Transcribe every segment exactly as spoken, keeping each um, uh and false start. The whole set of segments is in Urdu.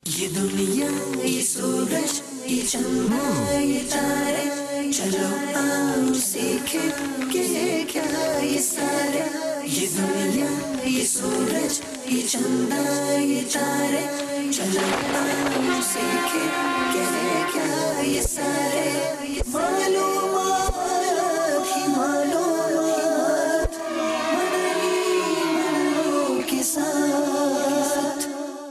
یہ دنیا یہ سورج یہ چندہ یہ تارے، چلو آؤ سیکھیں کہ ہے کیا یہ سارے. یہ دنیا یہ سورج یہ چندہ یہ تارے، چلو آؤ سیکھیں کہ ہے کیا یہ سارے. معلومات ہی معلومات مدنی کے ساتھ.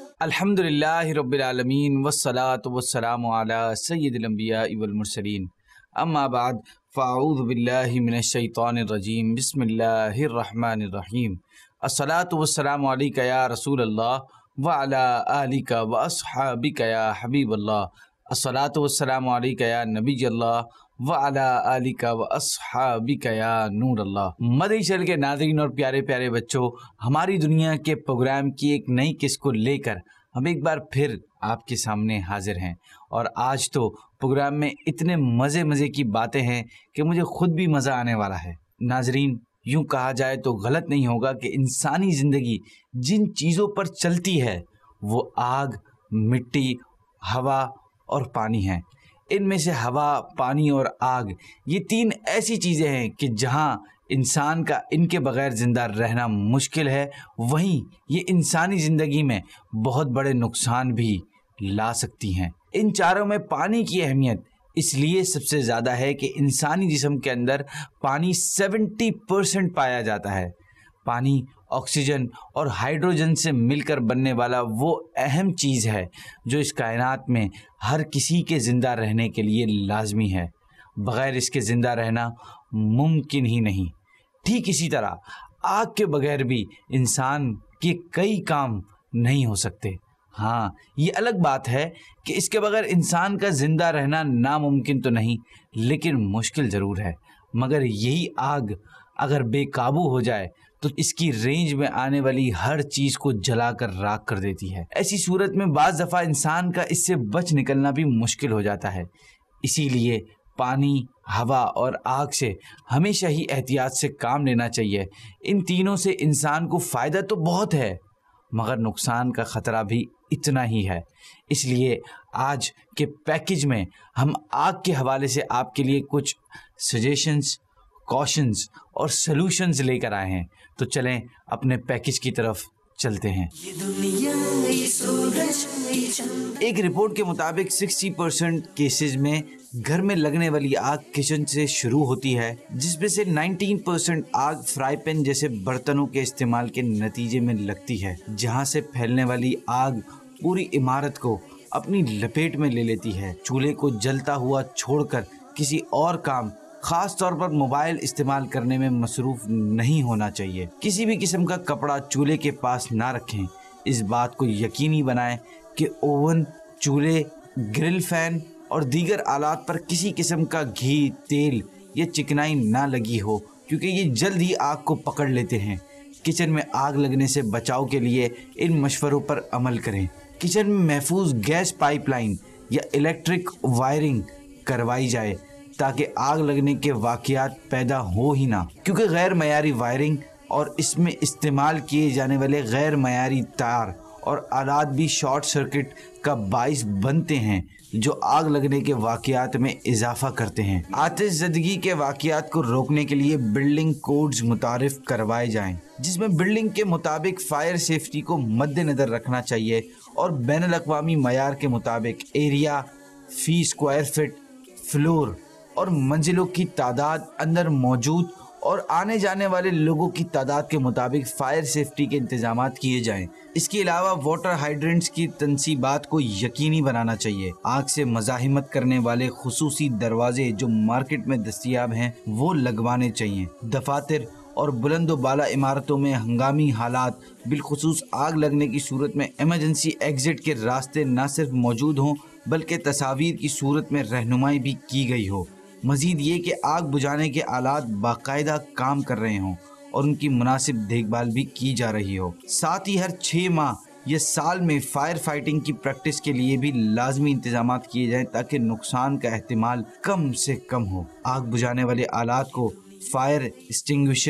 الحمدللہ رب العالمین والصلاة والسلام علی سید الانبیاء والمرسلین، اما بعد فاعوذ باللہ من الشیطان الرجیم، بسم اللہ الرحمن الرحیم. الصلاة والسلام علیکہ یا رسول اللہ وعلی آلک واصحابک یا حبیب اللہ. الصلاة والسلام علیکہ یا نبی اللہ وعلی آلک واصحابک یا نور اللہ. مدنی چینل کے ناظرین اور پیارے پیارے بچوں، ہماری دنیا کے پروگرام کی ایک نئی قسط کو لے کر ہم ایک بار پھر آپ کے سامنے حاضر ہیں، اور آج تو پروگرام میں اتنے مزے مزے کی باتیں ہیں کہ مجھے خود بھی مزہ آنے والا ہے. ناظرین، یوں کہا جائے تو غلط نہیں ہوگا کہ انسانی زندگی جن چیزوں پر چلتی ہے وہ آگ، مٹی، ہوا اور پانی ہیں. ان میں سے ہوا، پانی اور آگ یہ تین ایسی چیزیں ہیں کہ جہاں انسان کا ان کے بغیر زندہ رہنا مشکل ہے، وہیں یہ انسانی زندگی میں بہت بڑے نقصان بھی لا سکتی ہیں. ان چاروں میں پانی کی اہمیت اس لیے سب سے زیادہ ہے کہ انسانی جسم کے اندر پانی سیونٹی پرسنٹ پایا جاتا ہے. پانی آکسیجن اور ہائیڈروجن سے مل کر بننے والا وہ اہم چیز ہے جو اس کائنات میں ہر کسی کے زندہ رہنے کے لیے لازمی ہے. بغیر اس کے زندہ رہنا ممکن ہی نہیں. ٹھیک اسی طرح آگ کے بغیر بھی انسان کے کئی کام نہیں ہو سکتے. ہاں، یہ الگ بات ہے کہ اس کے بغیر انسان کا زندہ رہنا ناممکن تو نہیں، لیکن مشکل ضرور ہے. مگر یہی آگ اگر بے قابو ہو جائے تو اس کی رینج میں آنے والی ہر چیز کو جلا کر راکھ کر دیتی ہے. ایسی صورت میں بعض دفعہ انسان کا اس سے بچ نکلنا بھی مشکل ہو جاتا ہے. اسی لیے پانی، ہوا اور آگ سے ہمیشہ ہی احتیاط سے کام لینا چاہیے. ان تینوں سے انسان کو فائدہ تو بہت ہے، مگر نقصان کا خطرہ بھی اتنا ہی ہے. اس لیے آج کے پیکج میں ہم آگ کے حوالے سے آپ کے لیے کچھ سجیشنز، کوشنز اور سلوشنز لے کر آئے ہیں. تو چلیں اپنے پیکج کی طرف چلتے ہیں. یہ دنیا یہ سورج یہ چندہ. ایک رپورٹ کے مطابق سکسٹی پرسنٹ کیسز میں گھر میں لگنے والی آگ کچن سے شروع ہوتی ہے، جس میں سے نائنٹین پرسنٹ آگ فرائی پین جیسے برتنوں کے استعمال کے نتیجے میں لگتی ہے، جہاں سے پھیلنے والی آگ پوری عمارت کو اپنی لپیٹ میں لے لیتی ہے. چولہے کو جلتا ہوا چھوڑ کر کسی اور کام، خاص طور پر موبائل استعمال کرنے میں مصروف نہیں ہونا چاہیے. کسی بھی قسم کا کپڑا چولہے کے پاس نہ رکھیں. اس بات کو یقینی بنائیں کہ اوون، چولہے، گرل فین اور دیگر آلات پر کسی قسم کا گھی، تیل یا چکنائی نہ لگی ہو، کیونکہ یہ جلد ہی آگ کو پکڑ لیتے ہیں. کچن میں آگ لگنے سے بچاؤ کے لیے ان مشوروں پر عمل کریں. کچن میں محفوظ گیس پائپ لائن یا الیکٹرک وائرنگ کروائی جائے تاکہ آگ لگنے کے واقعات پیدا ہو ہی نہ، کیونکہ غیر معیاری وائرنگ اور اس میں استعمال کیے جانے والے غیر معیاری تار اور آلات بھی شارٹ سرکٹ کا باعث بنتے ہیں جو آگ لگنے کے واقعات میں اضافہ کرتے ہیں. آتش زدگی کے واقعات کو روکنے کے لیے بلڈنگ کوڈز متعارف کروائے جائیں، جس میں بلڈنگ کے مطابق فائر سیفٹی کو مد نظر رکھنا چاہیے اور بین الاقوامی معیار کے مطابق ایریا، فی اسکوائر فٹ، فلور اور منزلوں کی تعداد، اندر موجود اور آنے جانے والے لوگوں کی تعداد کے مطابق فائر سیفٹی کے انتظامات کیے جائیں. اس کے علاوہ واٹر ہائیڈرنٹس کی تنصیبات کو یقینی بنانا چاہیے. آگ سے مزاحمت کرنے والے خصوصی دروازے جو مارکیٹ میں دستیاب ہیں وہ لگوانے چاہیے. دفاتر اور بلند و بالا عمارتوں میں ہنگامی حالات، بالخصوص آگ لگنے کی صورت میں ایمرجنسی ایگزٹ کے راستے نہ صرف موجود ہوں بلکہ تصاویر کی صورت میں رہنمائی بھی کی گئی ہو. مزید یہ کہ آگ بجھانے کے آلات باقاعدہ کام کر رہے ہوں اور ان کی مناسب دیکھ بھال بھی کی جا رہی ہو. ساتھ ہی ہر چھ ماہ یا سال میں فائر فائٹنگ کی پریکٹس کے لیے بھی لازمی انتظامات کیے جائیں تاکہ نقصان کا احتمال کم سے کم ہو. آگ بجھانے والے آلات کو فائر اسٹنگوشر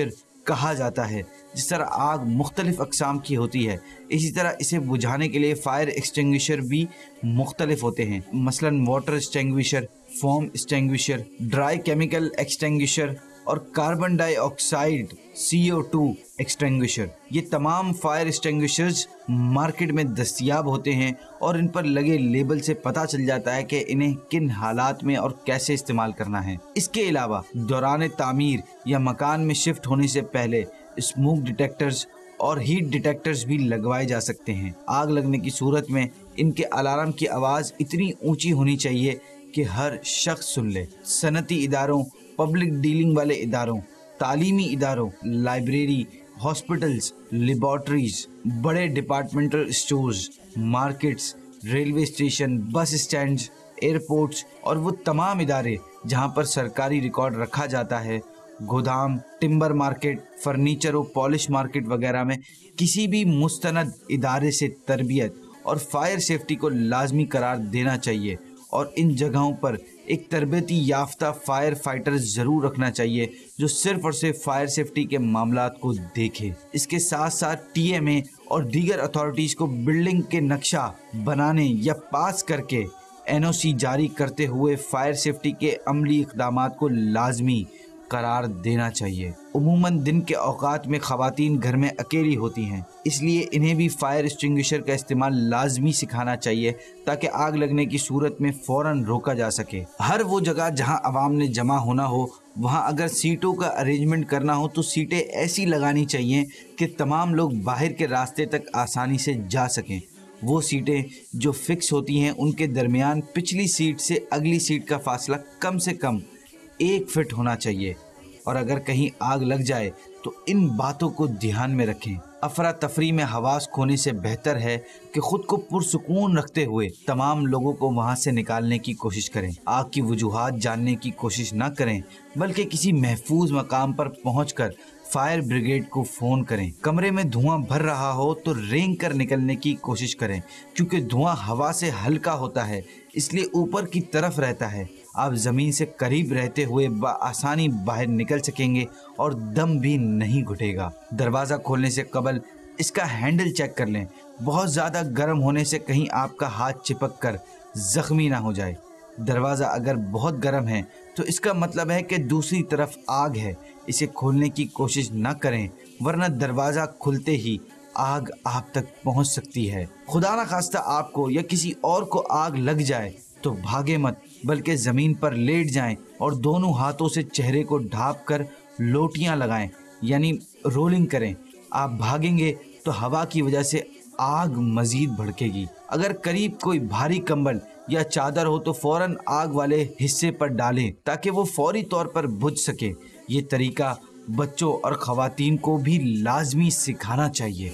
کہا جاتا ہے۔ جس طرح آگ مختلف اقسام کی ہوتی ہے، اسی طرح اسے بجھانے کے لیے فائر ایکسٹنگوشر بھی مختلف ہوتے ہیں، مثلا water extinguisher, foam extinguisher, dry chemical extinguisher اور carbon dioxide C O two extinguisher. یہ تمام فائر ایکسٹنگوشرز مارکیٹ میں دستیاب ہوتے ہیں اور ان پر لگے لیبل سے پتہ چل جاتا ہے کہ انہیں کن حالات میں اور کیسے استعمال کرنا ہے۔ اس کے علاوہ دوران تعمیر یا مکان میں شفٹ ہونے سے پہلے اسموک ڈیٹیکٹرز اور ہیٹ ڈیٹیکٹرز بھی لگوائے جا سکتے ہیں۔ آگ لگنے کی صورت میں ان کے الارم کی آواز اتنی اونچی ہونی چاہیے کہ ہر شخص سن لے۔ صنعتی اداروں، پبلک ڈیلنگ والے اداروں، تعلیمی اداروں، لائبریری، ہاسپٹلز، لیبارٹریز، بڑے departmental stores, markets, railway station, bus stands, airports اور وہ تمام ادارے جہاں پر سرکاری ریکارڈ رکھا جاتا ہے، گودام، ٹمبر مارکیٹ، فرنیچر و پالش مارکیٹ وغیرہ میں کسی بھی مستند ادارے سے تربیت اور فائر سیفٹی کو لازمی قرار دینا چاہیے، اور ان جگہوں پر ایک تربیتی یافتہ فائر فائٹر ضرور رکھنا چاہیے جو صرف اور صرف فائر سیفٹی کے معاملات کو دیکھے۔ اس کے ساتھ ساتھ ٹی ایم اے اور دیگر اتھارٹیز کو بلڈنگ کے نقشہ بنانے یا پاس کر کے این او سی جاری کرتے ہوئے فائر سیفٹی کے عملی اقدامات کو لازمی قرار دینا چاہیے۔ عموماً دن کے اوقات میں خواتین گھر میں اکیلی ہوتی ہیں، اس لیے انہیں بھی فائر ایکسٹنگوشر کا استعمال لازمی سکھانا چاہیے تاکہ آگ لگنے کی صورت میں فوراً روکا جا سکے۔ ہر وہ جگہ جہاں عوام نے جمع ہونا ہو، وہاں اگر سیٹوں کا ارینجمنٹ کرنا ہو تو سیٹیں ایسی لگانی چاہیے کہ تمام لوگ باہر کے راستے تک آسانی سے جا سکیں۔ وہ سیٹیں جو فکس ہوتی ہیں ان کے درمیان پچھلی سیٹ سے اگلی سیٹ کا فاصلہ کم سے کم ایک فٹ ہونا چاہیے، اور اگر کہیں آگ لگ جائے تو ان باتوں کو دھیان میں رکھیں۔ افراتفری میں حواس کھونے سے بہتر ہے کہ خود کو پرسکون رکھتے ہوئے تمام لوگوں کو وہاں سے نکالنے کی کوشش کریں۔ آگ کی وجوہات جاننے کی کوشش نہ کریں، بلکہ کسی محفوظ مقام پر پہنچ کر فائر بریگیڈ کو فون کریں۔ کمرے میں دھواں بھر رہا ہو تو رینگ کر نکلنے کی کوشش کریں، کیونکہ دھواں ہوا سے ہلکا ہوتا ہے، اس لیے اوپر کی طرف رہتا ہے۔ آپ زمین سے قریب رہتے ہوئے بآسانی باہر نکل سکیں گے اور دم بھی نہیں گھٹے گا۔ دروازہ کھولنے سے قبل اس کا ہینڈل چیک کر لیں، بہت زیادہ گرم ہونے سے کہیں آپ کا ہاتھ چپک کر زخمی نہ ہو جائے۔ دروازہ اگر بہت گرم ہے تو اس کا مطلب ہے کہ دوسری طرف آگ ہے، اسے کھولنے کی کوشش نہ کریں، ورنہ دروازہ کھلتے ہی آگ آپ تک پہنچ سکتی ہے۔ خدا نہ خواستہ آپ کو یا کسی اور کو آگ لگ جائے تو بھاگے مت، بلکہ زمین پر لیٹ جائیں اور دونوں ہاتھوں سے چہرے کو ڈھانپ کر لوٹیاں لگائیں، یعنی رولنگ کریں۔ آپ بھاگیں گے تو ہوا کی وجہ سے آگ مزید بھڑکے گی۔ اگر قریب کوئی بھاری کمبل یا چادر ہو تو فوراً آگ والے حصے پر ڈالیں تاکہ وہ فوری طور پر بجھ سکے۔ یہ طریقہ بچوں اور خواتین کو بھی لازمی سکھانا چاہیے۔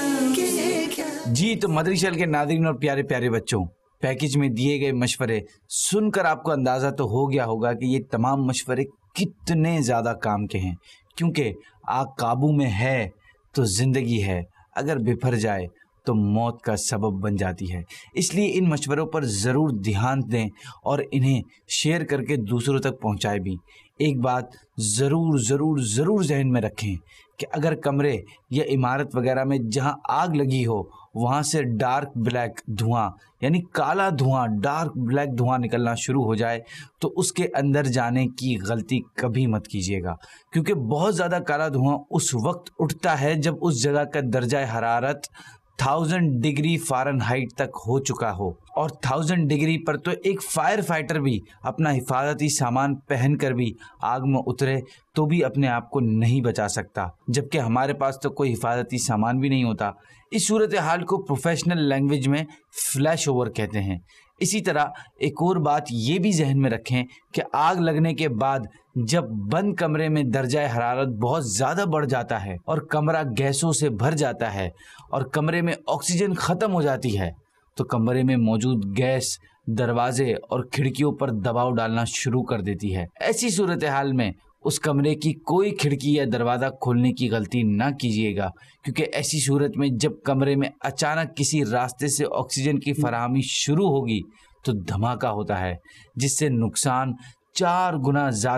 جی تو مدری چینل کے ناظرین اور پیارے پیارے بچوں، پیکج میں دیے گئے مشورے سن کر آپ کو اندازہ تو ہو گیا ہوگا کہ یہ تمام مشورے کتنے زیادہ کام کے ہیں، کیونکہ آگ قابو میں ہے تو زندگی ہے، اگر بپھر جائے تو موت کا سبب بن جاتی ہے۔ اس لیے ان مشوروں پر ضرور دھیان دیں اور انہیں شیئر کر کے دوسروں تک پہنچائیں بھی۔ ایک بات ضرور ضرور ضرور ذہن میں رکھیں کہ اگر کمرے یا عمارت وغیرہ میں جہاں آگ لگی ہو وہاں سے ڈارک بلیک دھواں یعنی کالا دھواں ڈارک بلیک دھواں نکلنا شروع ہو جائے تو اس کے اندر جانے کی غلطی کبھی مت کیجیے گا، کیونکہ بہت زیادہ کالا دھواں اس وقت اٹھتا ہے جب اس جگہ کا درجہ حرارت تھاؤزینڈ ڈگری فارن ہائٹ تک ہو چکا ہو، اور تھاؤزینڈ ڈگری پر تو ایک فائر فائٹر بھی اپنا حفاظتی سامان پہن کر بھی آگ میں اترے تو بھی اپنے آپ کو نہیں بچا سکتا، جبکہ ہمارے پاس تو کوئی حفاظتی سامان بھی نہیں ہوتا۔ اس صورتحال کو پروفیشنل لینگویج میں فلیش اوور کہتے ہیں۔ اسی طرح ایک اور بات یہ بھی ذہن میں رکھیں کہ آگ لگنے کے بعد جب بند کمرے میں درجہ حرارت بہت زیادہ بڑھ جاتا ہے اور کمرہ گیسوں سے بھر جاتا ہے اور کمرے میں آکسیجن ختم ہو جاتی ہے تو کمرے میں موجود گیس دروازے اور کھڑکیوں پر دباؤ ڈالنا شروع کر دیتی ہے۔ ایسی صورتحال میں اس کمرے کی کوئی کھڑکی یا دروازہ کھولنے کی غلطی نہ کیجیے گا، کیونکہ ایسی صورت میں جب کمرے میں اچانک کسی راستے سے آکسیجن کی فراہمی شروع ہوگی تو دھماکہ ہوتا ہے، جس سے نقصان چار گنا زیادہ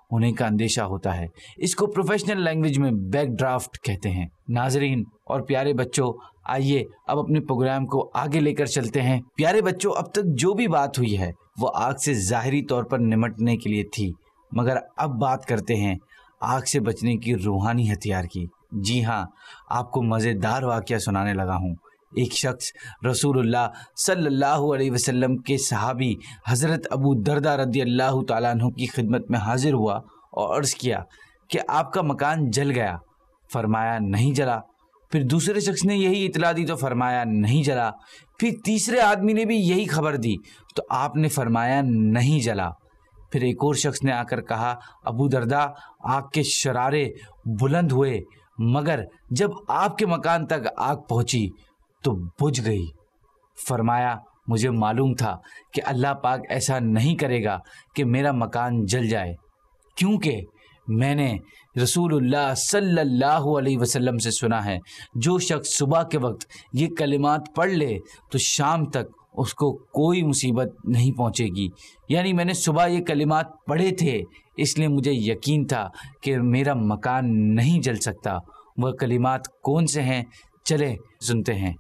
ہونے کا اندیشہ ہوتا ہے۔ اس کو پروفیشنل لینگویج میں بیک ڈرافٹ کہتے ہیں۔ ناظرین اور پیارے بچوں، آئیے اب اپنے پروگرام کو آگے لے کر چلتے ہیں۔ پیارے بچوں، اب تک جو بھی بات ہوئی ہے وہ آگ سے ظاہری طور پر نمٹنے کے لیے تھی، مگر اب بات کرتے ہیں آگ سے بچنے کی روحانی ہتھیار کی۔ جی ہاں، آپ کو مزیدار واقعہ سنانے لگا ہوں۔ ایک شخص رسول اللہ صلی اللہ علیہ وسلم کے صحابی حضرت ابو دردہ رضی اللہ تعالیٰ عنہ کی خدمت میں حاضر ہوا اور عرض کیا کہ آپ کا مکان جل گیا۔ فرمایا نہیں جلا۔ پھر دوسرے شخص نے یہی اطلاع دی تو فرمایا نہیں جلا۔ پھر تیسرے آدمی نے بھی یہی خبر دی تو آپ نے فرمایا نہیں جلا۔ پھر ایک اور شخص نے آ کر کہا ابو دردہ آگ کے شرارے بلند ہوئے، مگر جب آپ کے مکان تک آگ پہنچی تو بجھ گئی۔ فرمایا مجھے معلوم تھا کہ اللہ پاک ایسا نہیں کرے گا کہ میرا مکان جل جائے، کیونکہ میں نے رسول اللہ صلی اللہ علیہ وسلم سے سنا ہے جو شخص صبح کے وقت یہ کلمات پڑھ لے تو شام تک اس کو کوئی مصیبت نہیں پہنچے گی۔ یعنی میں نے صبح یہ کلمات پڑھے تھے، اس لیے مجھے یقین تھا کہ میرا مکان نہیں جل سکتا۔ وہ کلمات کون سے ہیں؟ چلے سنتے ہیں۔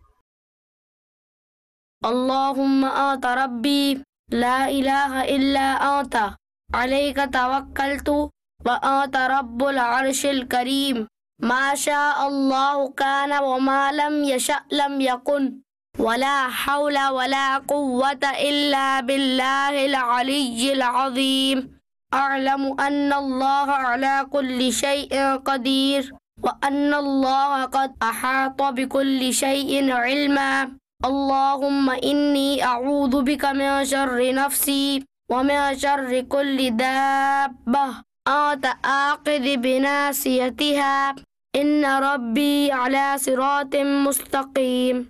اللہم آت ربی لا الہ الا آت علیک توکلت وآت رب العرش الکریم ما شاء اللہ کان وما لم یشأ لم یکن ولا حول ولا قوة الا باللہ العلی العظیم اعلم ان اللہ علی کل شیء قدیر وان اللہ قد احاط بكل شیء علما اللہم انی اعوذ بک من شر نفسی ومن شر کل دابہ انت آخذ بناصیتها ان ربی علی صراط مستقیم۔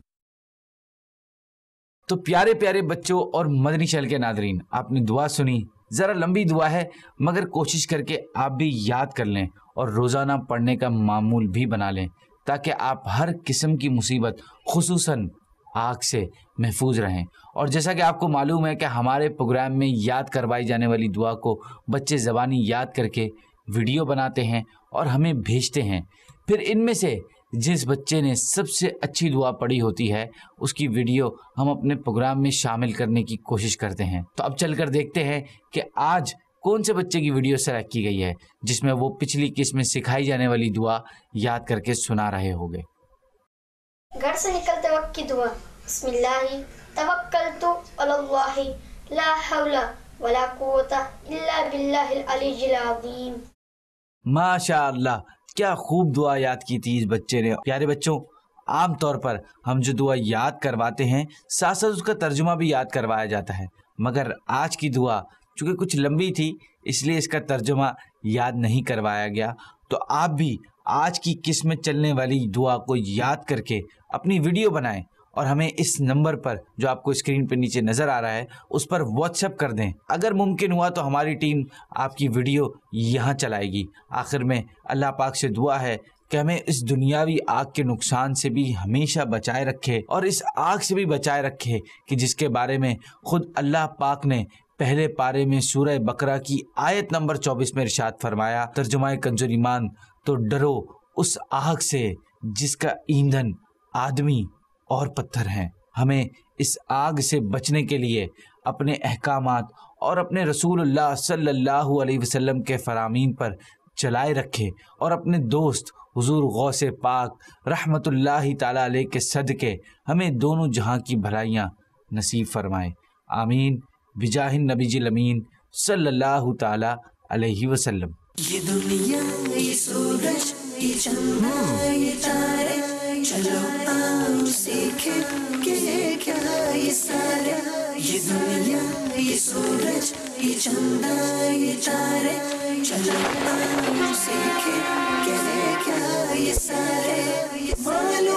تو پیارے پیارے بچوں اور مدنی چینل کے ناظرین، آپ نے دعا سنی، ذرا لمبی دعا ہے مگر کوشش کر کے آپ بھی یاد کر لیں اور روزانہ پڑھنے کا معمول بھی بنا لیں تاکہ آپ ہر قسم کی مصیبت خصوصاً آگ سے محفوظ رہیں۔ اور جیسا کہ آپ کو معلوم ہے کہ ہمارے پروگرام میں یاد کروائی جانے والی دعا کو بچے زبانی یاد کر کے ویڈیو بناتے ہیں اور ہمیں بھیجتے ہیں۔ پھر ان میں سے جس بچے نے سب سے اچھی دعا پڑھی ہوتی ہے اس کی ویڈیو ہم اپنے پروگرام میں شامل کرنے کی کوشش کرتے ہیں۔ تو اب چل کر دیکھتے ہیں کہ آج کون سے بچے کی ویڈیو سلیکٹ کی گئی ہے جس میں وہ پچھلی قسط میں سکھائی جانے والی دعا یاد کر کے سنا رہے ہوں گے۔ گھر سے نکلتے وقت کی دعا۔ بسم اللہ توکلت علی اللہ لا حول ولا قوت الا باللہ العلی العظیم۔ ماشاء اللہ، کیا خوب دعا یاد کی تھی اس بچے نے۔ پیارے بچوں، عام طور پر ہم جو دعا یاد کرواتے ہیں ساتھ ساتھ اس کا ترجمہ بھی یاد کروایا جاتا ہے، مگر آج کی دعا چونکہ کچھ لمبی تھی اس لیے اس کا ترجمہ یاد نہیں کروایا گیا۔ تو آپ بھی آج کی قسط میں چلنے والی دعا کو یاد کر کے اپنی ویڈیو بنائیں اور ہمیں اس نمبر پر جو آپ کو اسکرین پہ نیچے نظر آ رہا ہے اس پر واٹس ایپ کر دیں۔ اگر ممکن ہوا تو ہماری ٹیم آپ کی ویڈیو یہاں چلائے گی۔ آخر میں اللہ پاک سے دعا ہے کہ ہمیں اس دنیاوی آگ کے نقصان سے بھی ہمیشہ بچائے رکھے اور اس آگ سے بھی بچائے رکھے کہ جس کے بارے میں خود اللہ پاک نے پہلے پارے میں سورہ بقرہ کی آیت نمبر چوبیس میں ارشاد فرمایا، ترجمہ کنز ایمان، تو ڈرو اس آگ سے جس کا ایندھن آدمی اور پتھر ہیں۔ ہمیں اس آگ سے بچنے کے لیے اپنے احکامات اور اپنے رسول اللہ صلی اللہ علیہ وسلم کے فرامین پر چلائے رکھے اور اپنے دوست حضور غوث پاک رحمت اللہ تعالیٰ علیہ کے صدقے ہمیں دونوں جہاں کی بھلائیاں نصیب فرمائے۔ آمین بجاہ النبی الامین صلی اللہ تعالیٰ علیہ وسلم۔ یہ دنیا یہ سورج یہ چندہ یہ تارے، چلو آؤ سیکھیں کہ ہے کیا یہ سارے۔ یہ دنیا یہ سورج یہ چندہ یہ تارے، چلو آؤ سیکھیں کہ ہے کیا یہ سارے۔